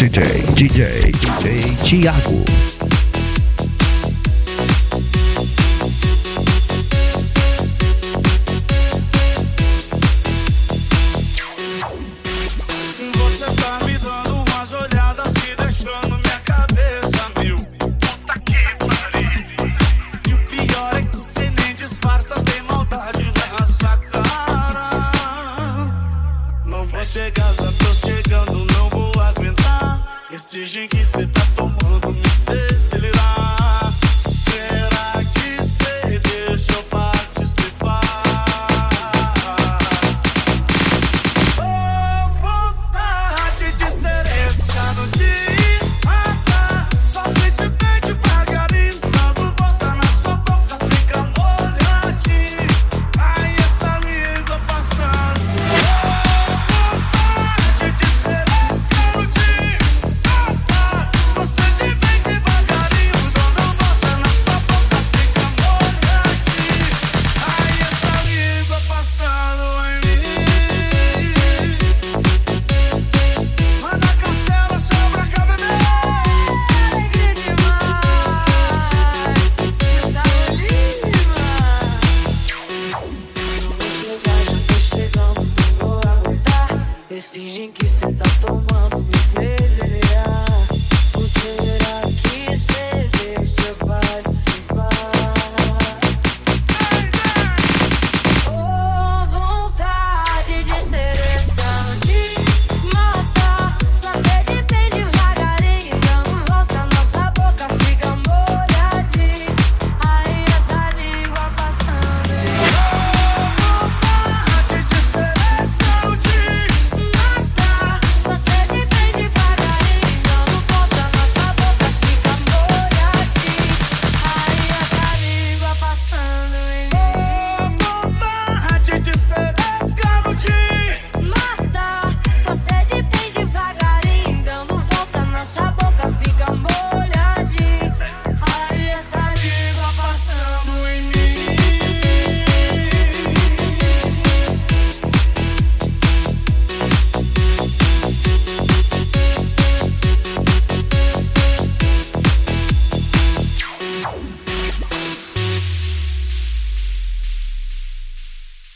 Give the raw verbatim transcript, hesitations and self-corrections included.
D J, D J, D J Thiago. Você tá me dando umas olhadas e deixando minha cabeça mil. Puta que pariu. E o pior é que você nem disfarça, tem maldade na sua cara. Não vou chegar, já tô chegando, não vou aguentar. Esse gin que cê tá tomando me fez delirar. Será que cê deixa eu participar? Oh, vontade de ser esse cano de matar. Só sente bem devagarinho, dando volta na sua boca, fica molhadinho. Ai, essa língua passando. Oh, vontade de ser esse cano de matar. Só sente bem devagarinho, dando volta na sua boca, fica molhadinho. Ai, essa língua passando em mim. Manda cancela, sobra cá, bebê. Alegria demais, Gustavo Lima. Não vou chegar, já tô chegando, não vou aguentar. Esse gin que cê tá tomando me fez delirar. Ou será que cê deixa eu participar?